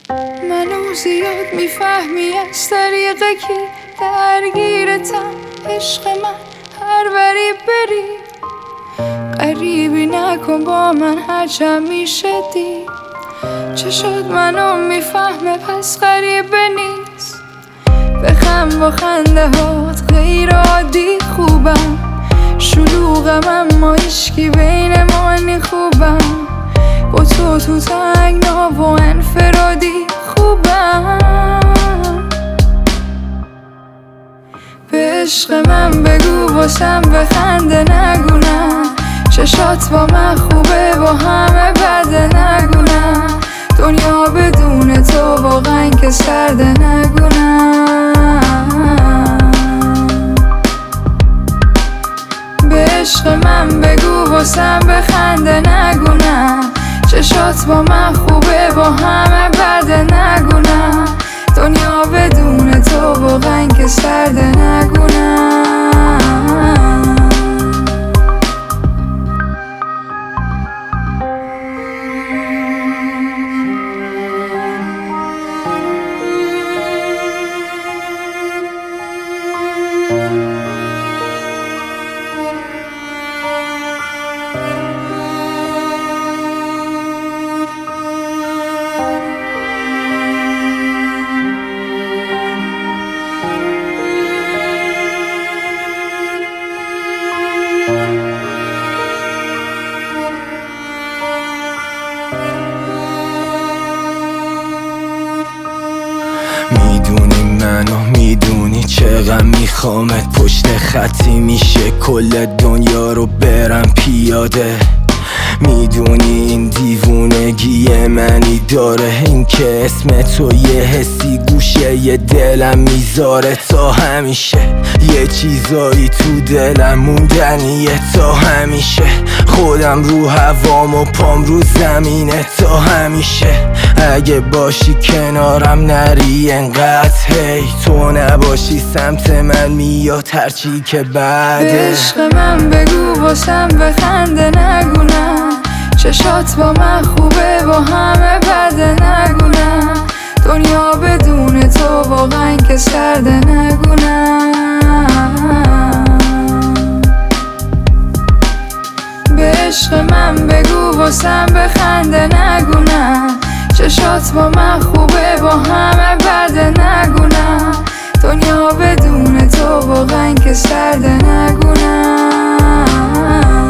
منو زیاد میفهمی از طریق کی درگیرتم عشق من هر وری بری قریبی نکن با من هرچم میشه دید چشات منو میفهمه پس غریبه نیست بخم با خنده هات غیر عادی خوبم شلوغم اما هیچکی بین ما نی خوبم با تو تنگنا و انفرادی خوبم به عشق من بگو واسم بخنده نگونم چشات با من خوبه با همه بده نگونم دنیا بدون تو واقعا که سرده نگونم به عشق من بگو واسم بخنده نگونم چشات با من خوبه با همه بده نگونم دنیا بدون تو واقعا که سرده نگونم میدونی منو میدونی چقدر میخوامت پشت خطی میشه کل دنیا رو برم پیاده میدونی این دیوونگی منی داره این که اسم تو یه حسی گوشه یه دلم میذاره تا همیشه یه چیزایی تو دلم موندنیه تا همیشه خودم رو هوام و پام رو زمینه تا همیشه اگه باشی کنارم نری انقدر هی تو نباشی سمت من میاد هرچی که بعده به عشق من بگو واسم بخنده نگونم چشات با من خوبه با همه بده نگونم دنیا بدون تو واقعا که سرده نگونم به عشق من بگو واسم بخنده نگونم چشات با من خوبه با همه بده نگونم دنیا بدون تو واقعا که سرده نگونم